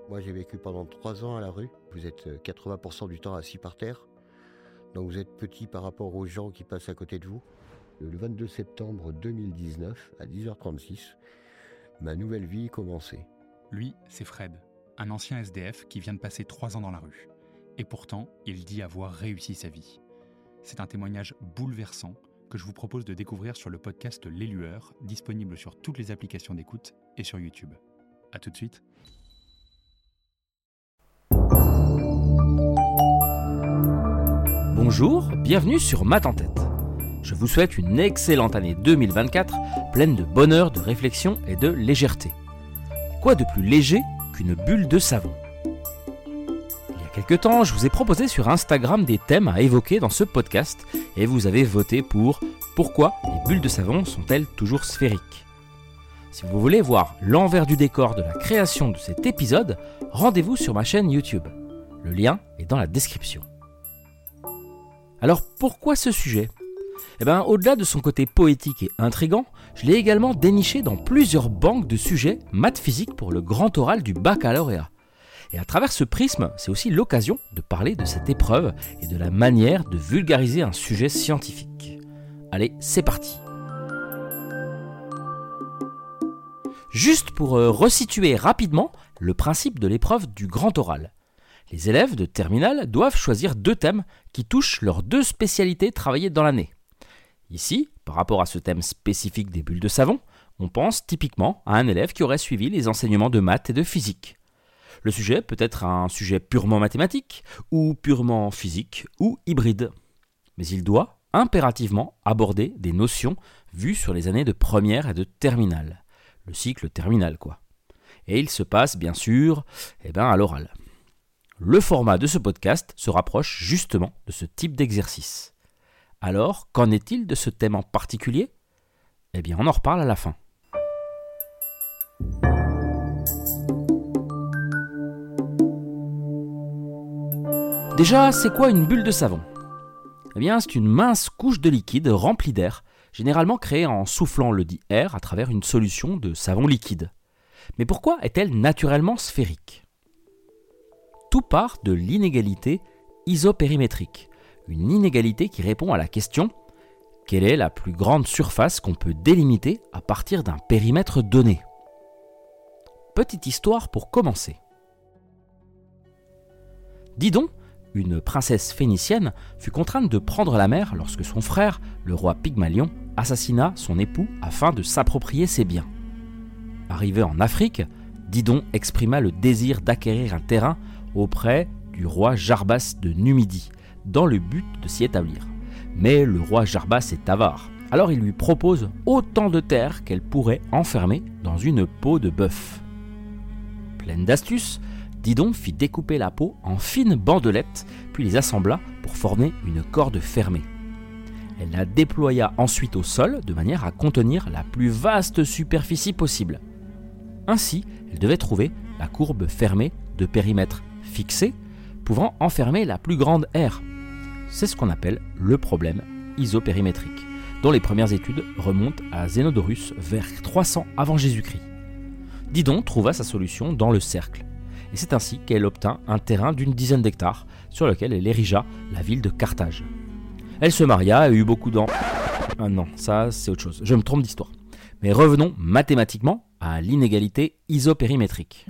Moi, j'ai vécu pendant 3 ans à la rue. Vous êtes 80% du temps assis par terre. Donc vous êtes petit par rapport aux gens qui passent à côté de vous. Le 22 septembre 2019, à 10h36, ma nouvelle vie commençait. Lui, c'est Fred, un ancien SDF qui vient de passer 3 ans dans la rue. Et pourtant, il dit avoir réussi sa vie. C'est un témoignage bouleversant que je vous propose de découvrir sur le podcast Les Lueurs, disponible sur toutes les applications d'écoute et sur YouTube. A tout de suite. Bonjour, bienvenue sur Maths en tête. Je vous souhaite une excellente année 2024, pleine de bonheur, de réflexion et de légèreté. Quoi de plus léger qu'une bulle de savon ? Il y a quelques temps, je vous ai proposé sur Instagram des thèmes à évoquer dans ce podcast et vous avez voté pour « Pourquoi les bulles de savon sont-elles toujours sphériques ?» Si vous voulez voir l'envers du décor de la création de cet épisode, rendez-vous sur ma chaîne YouTube. Le lien est dans la description. Alors pourquoi ce sujet ? Au-delà de son côté poétique et intrigant, je l'ai également déniché dans plusieurs banques de sujets maths physique pour le grand oral du baccalauréat. Et à travers ce prisme, c'est aussi l'occasion de parler de cette épreuve et de la manière de vulgariser un sujet scientifique. Allez, c'est parti. Juste pour resituer rapidement le principe de l'épreuve du grand oral. Les élèves de terminale doivent choisir 2 thèmes qui touchent leurs 2 spécialités travaillées dans l'année. Ici, par rapport à ce thème spécifique des bulles de savon, on pense typiquement à un élève qui aurait suivi les enseignements de maths et de physique. Le sujet peut être un sujet purement mathématique, ou purement physique, ou hybride. Mais il doit impérativement aborder des notions vues sur les années de première et de terminale. Le cycle terminal, quoi. Et il se passe, bien sûr, à l'oral. Le format de ce podcast se rapproche justement de ce type d'exercice. Alors, qu'en est-il de ce thème en particulier ? On en reparle à la fin. Déjà, c'est quoi une bulle de savon ? C'est une mince couche de liquide remplie d'air, généralement créée en soufflant le dit air à travers une solution de savon liquide. Mais pourquoi est-elle naturellement sphérique ? Tout part de l'inégalité isopérimétrique, une inégalité qui répond à la question « Quelle est la plus grande surface qu'on peut délimiter à partir d'un périmètre donné ?» Petite histoire pour commencer. Didon, une princesse phénicienne, fut contrainte de prendre la mer lorsque son frère, le roi Pygmalion, assassina son époux afin de s'approprier ses biens. Arrivé en Afrique, Didon exprima le désir d'acquérir un terrain auprès du roi Jarbas de Numidie, dans le but de s'y établir. Mais le roi Jarbas est avare, alors il lui propose autant de terre qu'elle pourrait enfermer dans une peau de bœuf. Pleine d'astuce, Didon fit découper la peau en fines bandelettes, puis les assembla pour former une corde fermée. Elle la déploya ensuite au sol de manière à contenir la plus vaste superficie possible. Ainsi, elle devait trouver la courbe fermée de périmètre fixé, pouvant enfermer la plus grande aire. C'est ce qu'on appelle le problème isopérimétrique, dont les premières études remontent à Zénodorus vers 300 avant Jésus-Christ. Didon trouva sa solution dans le cercle, et c'est ainsi qu'elle obtint un terrain d'une dizaine d'hectares, sur lequel elle érigea la ville de Carthage. Elle se maria et eut beaucoup d'enfants. Ah non, ça c'est autre chose, je me trompe d'histoire. Mais revenons mathématiquement à l'inégalité isopérimétrique.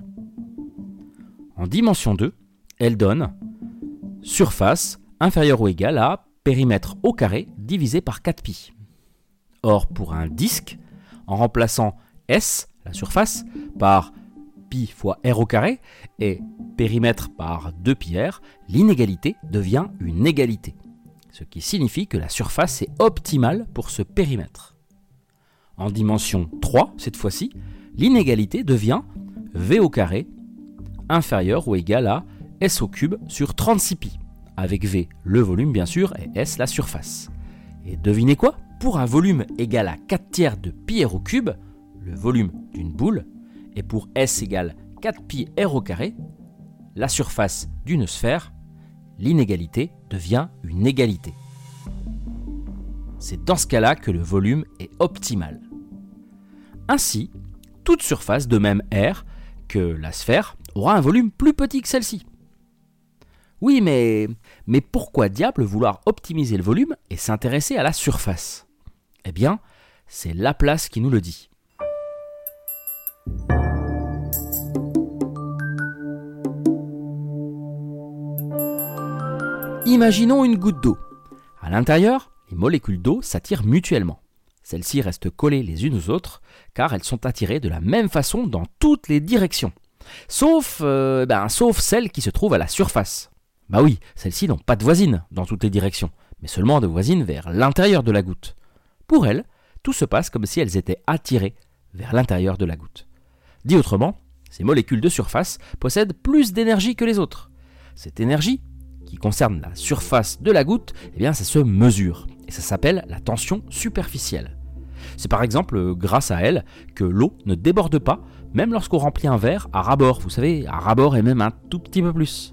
En dimension 2, elle donne surface inférieure ou égale à périmètre au carré divisé par 4pi. Or, pour un disque, en remplaçant S, la surface, par pi fois r au carré et périmètre par 2πr, l'inégalité devient une égalité, ce qui signifie que la surface est optimale pour ce périmètre. En dimension 3, cette fois-ci, l'inégalité devient v au carré inférieur ou égal à s au cube sur 36pi, avec v le volume bien sûr et s la surface. Et devinez quoi ? Pour un volume égal à 4/3 de pi r au cube, le volume d'une boule, et pour s égale 4pi r au carré, la surface d'une sphère, l'inégalité devient une égalité. C'est dans ce cas-là que le volume est optimal. Ainsi, toute surface de même R que la sphère aura un volume plus petit que celle-ci. Oui, mais pourquoi diable vouloir optimiser le volume et s'intéresser à la surface ? Eh bien, c'est Laplace qui nous le dit. Imaginons une goutte d'eau. À l'intérieur, les molécules d'eau s'attirent mutuellement. Celles-ci restent collées les unes aux autres car elles sont attirées de la même façon dans toutes les directions. Sauf celles qui se trouvent à la surface. Bah oui, celles-ci n'ont pas de voisine dans toutes les directions, mais seulement de voisines vers l'intérieur de la goutte. Pour elles, tout se passe comme si elles étaient attirées vers l'intérieur de la goutte. Dit autrement, ces molécules de surface possèdent plus d'énergie que les autres. Cette énergie, qui concerne la surface de la goutte, eh bien ça se mesure, et ça s'appelle la tension superficielle. C'est par exemple grâce à elle que l'eau ne déborde pas, même lorsqu'on remplit un verre à ras-bord. Vous savez, à ras-bord et même un tout petit peu plus.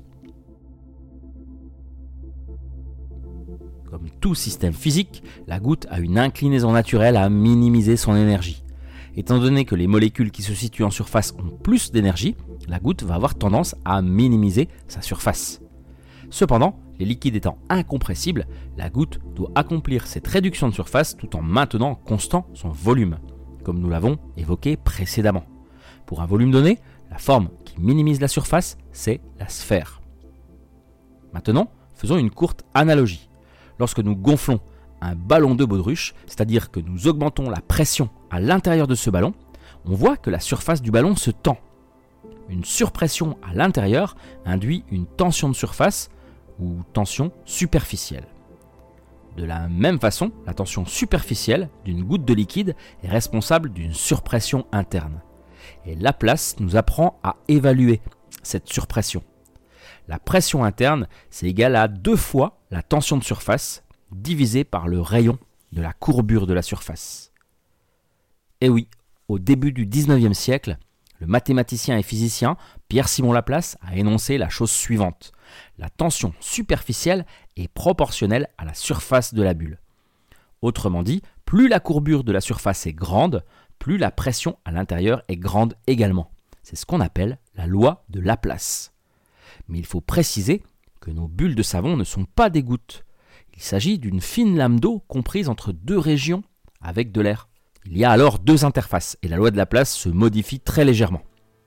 Comme tout système physique, la goutte a une inclinaison naturelle à minimiser son énergie. Étant donné que les molécules qui se situent en surface ont plus d'énergie, la goutte va avoir tendance à minimiser sa surface. Cependant, les liquides étant incompressibles, la goutte doit accomplir cette réduction de surface tout en maintenant constant son volume, comme nous l'avons évoqué précédemment. Pour un volume donné, la forme qui minimise la surface, c'est la sphère. Maintenant, faisons une courte analogie. Lorsque nous gonflons un ballon de baudruche, c'est-à-dire que nous augmentons la pression à l'intérieur de ce ballon, on voit que la surface du ballon se tend. Une surpression à l'intérieur induit une tension de surface ou tension superficielle. De la même façon, la tension superficielle d'une goutte de liquide est responsable d'une surpression interne. Et Laplace nous apprend à évaluer cette surpression. La pression interne, c'est égal à 2 fois la tension de surface divisée par le rayon de la courbure de la surface. Et oui, au début du 19e siècle, le mathématicien et physicien Pierre-Simon Laplace a énoncé la chose suivante. La tension superficielle est proportionnelle à la surface de la bulle. Autrement dit, plus la courbure de la surface est grande, plus la pression à l'intérieur est grande également. C'est ce qu'on appelle la loi de Laplace. Mais il faut préciser que nos bulles de savon ne sont pas des gouttes. Il s'agit d'une fine lame d'eau comprise entre 2 régions avec de l'air. Il y a alors 2 interfaces et la loi de Laplace se modifie très légèrement.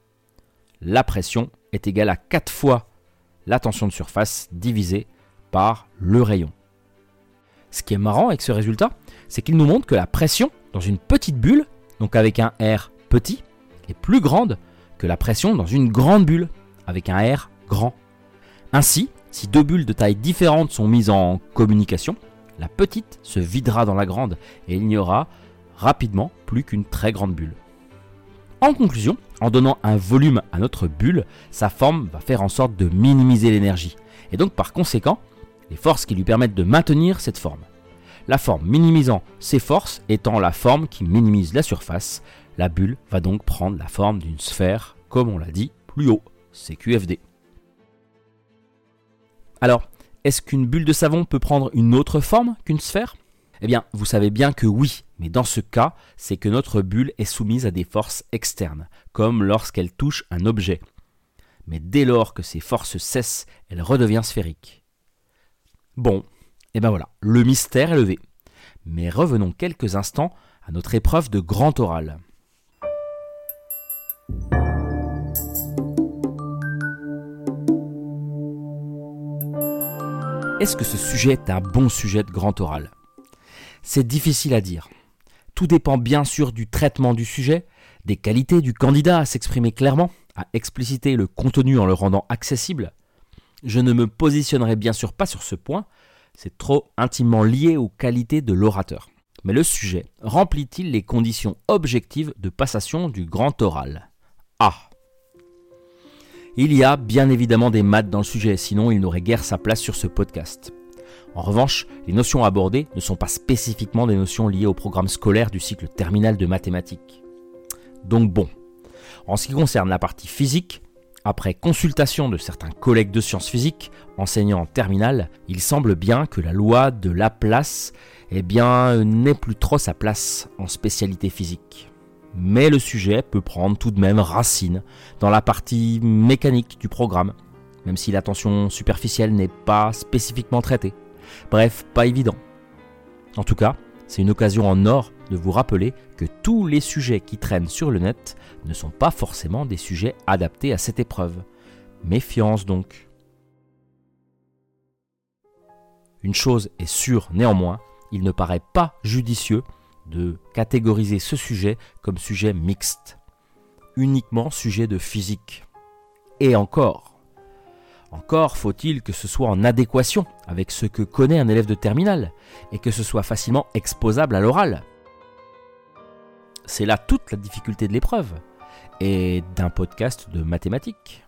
La pression est égale à 4 fois la tension de surface divisée par le rayon. Ce qui est marrant avec ce résultat, c'est qu'il nous montre que la pression dans une petite bulle, donc avec un R petit, est plus grande que la pression dans une grande bulle, avec un R grand. Ainsi, si 2 bulles de taille différente sont mises en communication, la petite se videra dans la grande et il n'y aura rapidement plus qu'une très grande bulle. En conclusion, en donnant un volume à notre bulle, sa forme va faire en sorte de minimiser l'énergie, et donc par conséquent, les forces qui lui permettent de maintenir cette forme. La forme minimisant ces forces étant la forme qui minimise la surface, la bulle va donc prendre la forme d'une sphère, comme on l'a dit plus haut, CQFD. Alors, est-ce qu'une bulle de savon peut prendre une autre forme qu'une sphère ? Eh bien, vous savez bien que oui, mais dans ce cas, c'est que notre bulle est soumise à des forces externes, comme lorsqu'elle touche un objet. Mais dès lors que ces forces cessent, elle redevient sphérique. Bon, et ben voilà, le mystère est levé. Mais revenons quelques instants à notre épreuve de grand oral. Est-ce que ce sujet est un bon sujet de grand oral ? C'est difficile à dire. Tout dépend bien sûr du traitement du sujet, des qualités du candidat à s'exprimer clairement, à expliciter le contenu en le rendant accessible. Je ne me positionnerai bien sûr pas sur ce point, c'est trop intimement lié aux qualités de l'orateur. Mais le sujet remplit-il les conditions objectives de passation du grand oral ? Ah ! Il y a bien évidemment des maths dans le sujet, sinon il n'aurait guère sa place sur ce podcast. En revanche, les notions abordées ne sont pas spécifiquement des notions liées au programme scolaire du cycle terminal de mathématiques. Donc bon, en ce qui concerne la partie physique, après consultation de certains collègues de sciences physiques enseignant en terminale, il semble bien que la loi de Laplace n'ait plus trop sa place en spécialité physique. mais le sujet peut prendre tout de même racine dans la partie mécanique du programme, même si l'attention superficielle n'est pas spécifiquement traitée. Bref, pas évident. En tout cas, c'est une occasion en or de vous rappeler que tous les sujets qui traînent sur le net ne sont pas forcément des sujets adaptés à cette épreuve. Méfiance donc. Une chose est sûre néanmoins, il ne paraît pas judicieux de catégoriser ce sujet comme sujet mixte, uniquement sujet de physique. Et encore faut-il que ce soit en adéquation avec ce que connaît un élève de terminale et que ce soit facilement exposable à l'oral. C'est là toute la difficulté de l'épreuve et d'un podcast de mathématiques.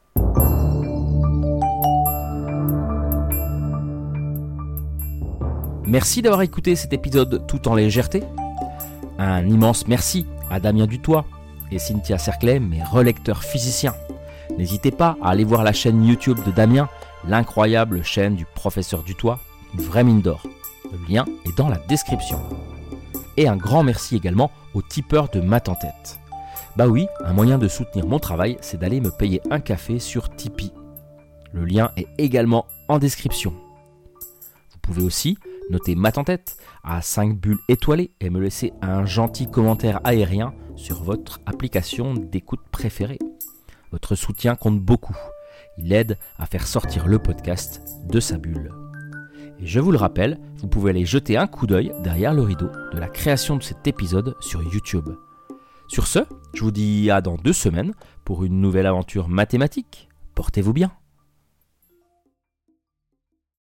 Merci d'avoir écouté cet épisode tout en légèreté. Un immense merci à Damien Dutoit et Cynthia Cerclet, mes relecteurs physiciens. N'hésitez pas à aller voir la chaîne YouTube de Damien, l'incroyable chaîne du professeur Dutoit, une vraie mine d'or. Le lien est dans la description. Et un grand merci également aux tipeurs de Maths en tête. Bah oui, un moyen de soutenir mon travail, c'est d'aller me payer un café sur Tipeee. Le lien est également en description. Vous pouvez aussi noter Maths en tête à 5 bulles étoilées et me laisser un gentil commentaire aérien sur votre application d'écoute préférée. Votre soutien compte beaucoup. Il aide à faire sortir le podcast de sa bulle. Et je vous le rappelle, vous pouvez aller jeter un coup d'œil derrière le rideau de la création de cet épisode sur YouTube. Sur ce, je vous dis à dans 2 semaines pour une nouvelle aventure mathématique. Portez-vous bien.